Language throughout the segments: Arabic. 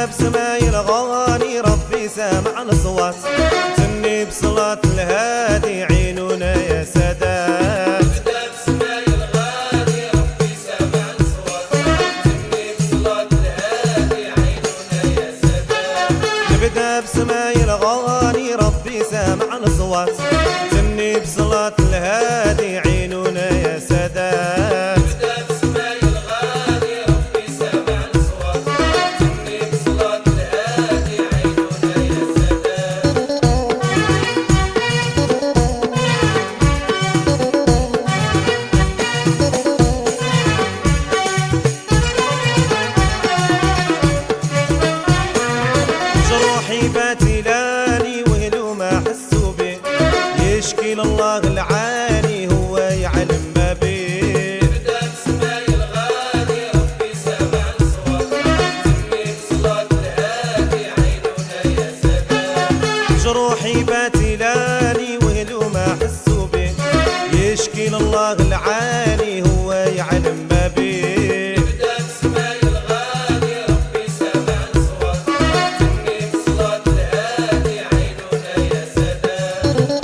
بسماي الغاني ربي سامع الأصوات تني بصلاة الهادي عينونا يا سادات. نبدأ بسماي الغاني ربي سامع الأصوات تني بصلاة الهادي عينونا يا سادات. نبدأ بسماي الغاني ربي سامع الأصوات تني بصلاة الهادي عينونا يا سادات. جروحي باتلاني وهلو ما حسوا بي يشكي لله العاني هو يعلم ما بيه. نبدأ بسماي الغاني ربي سامع الأصوات تني بصلاة الهادي عينونا يا سادات. جروحي باتلاني وهلو ما حسوا بي يشكي لله العاني هو يعلم ما بيه. نبدأ بسماي الغاني ربي سامع الأصوات تني بصلاة الهادي عينونا يا سادات.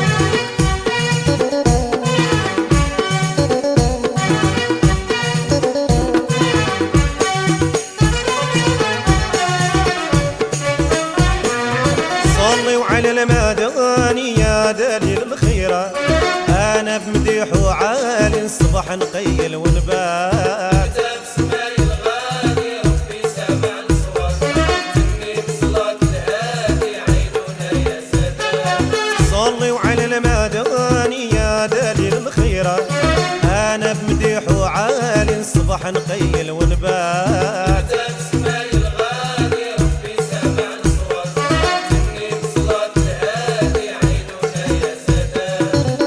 صلوا على المداني يا دليل الخيرات انا بمديح وعالي الصبح نقيل ونبات. نبدأ بسماي الغاني ربي سامع الأصوات تني بصلاة الهادي عينونا يا سادات. صلوا على المداني يا دليل الخيرات انا بمديح وعالي الصبح نقيل ونبات. نبدأ بسماي الغاني ربي سامع الأصوات تني بصلاة الهادي عينونا يا سادات.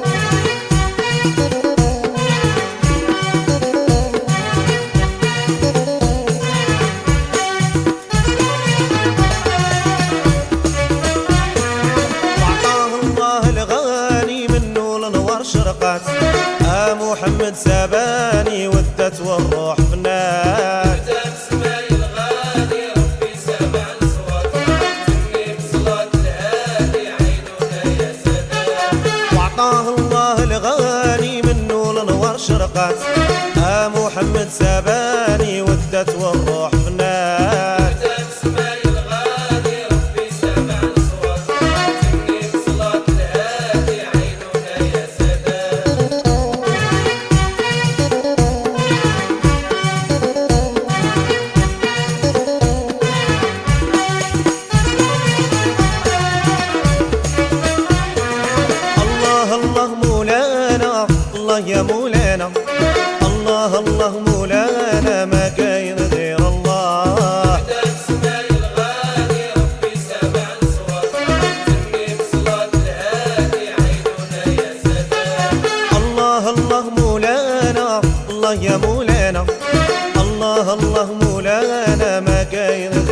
وعطاه الله الغاني منه الانوار شرقات محمد ساباني ودت والروح فنات. نبدأ بسماي الغاني ربي سامع الأصوات تني بصلاة الهادي عينونا يا سادات. وعطاه الله الغاني منه الانوار شرقات محمد ساباني ودت والروح فنات. نبدأ بسماي الغاني ربي سامع الأصوات تني بصلاة الهادي عينونا يا سادات. الله الله مولانا الله يا مولانا الله الله مولانا ما كاين غير الله. نبدأ بسماي الغاني ربي سامع الأصوات تني بصلاة الهادي عينونا يا سادات. الله الله مولانا الله يا مولانا الله الله مولانا ما كاين